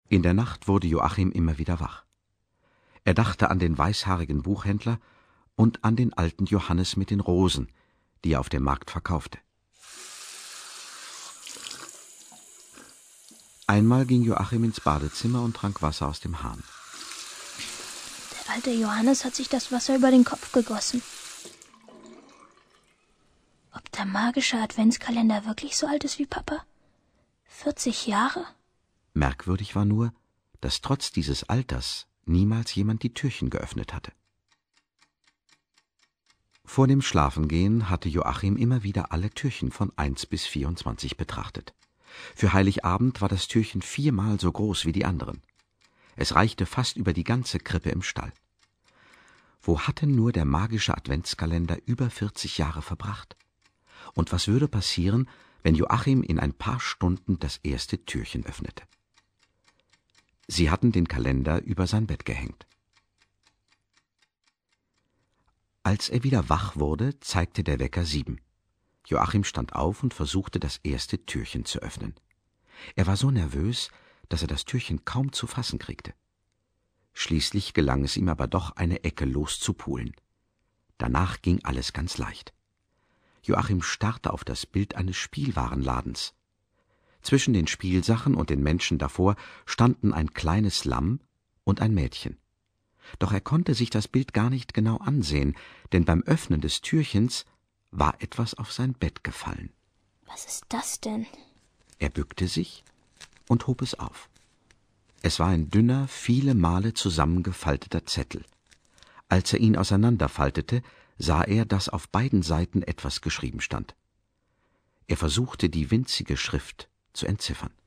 In der Nacht wurde Joachim immer wieder wach. Er dachte an den weißhaarigen Buchhändler und an den alten Johannes mit den Rosen, die er auf dem Markt verkaufte. Einmal ging Joachim ins Badezimmer und trank Wasser aus dem Hahn. Der alte Johannes hat sich das Wasser über den Kopf gegossen. Ob der magische Adventskalender wirklich so alt ist wie Papa? 40 Jahre? Merkwürdig war nur, dass trotz dieses Alters niemals jemand die Türchen geöffnet hatte. Vor dem Schlafengehen hatte Joachim immer wieder alle Türchen von 1 bis 24 betrachtet. Für Heiligabend war das Türchen 4-mal so groß wie die anderen. Es reichte fast über die ganze Krippe im Stall. Wo hatte nur der magische Adventskalender über 40 Jahre verbracht? Und was würde passieren, wenn Joachim in ein paar Stunden das erste Türchen öffnete? Sie hatten den Kalender über sein Bett gehängt. Als er wieder wach wurde, zeigte der Wecker 7. Joachim stand auf und versuchte, das erste Türchen zu öffnen. Er war so nervös, dass er das Türchen kaum zu fassen kriegte. Schließlich gelang es ihm aber doch, eine Ecke loszupulen. Danach ging alles ganz leicht. Joachim starrte auf das Bild eines Spielwarenladens. Zwischen den Spielsachen und den Menschen davor standen ein kleines Lamm und ein Mädchen. Doch er konnte sich das Bild gar nicht genau ansehen, denn beim Öffnen des Türchens war etwas auf sein Bett gefallen. Was ist das denn? Er bückte sich und hob es auf. Es war ein dünner, viele Male zusammengefalteter Zettel. Als er ihn auseinanderfaltete, sah er, dass auf beiden Seiten etwas geschrieben stand. Er versuchte, die winzige Schrift zu entziffern.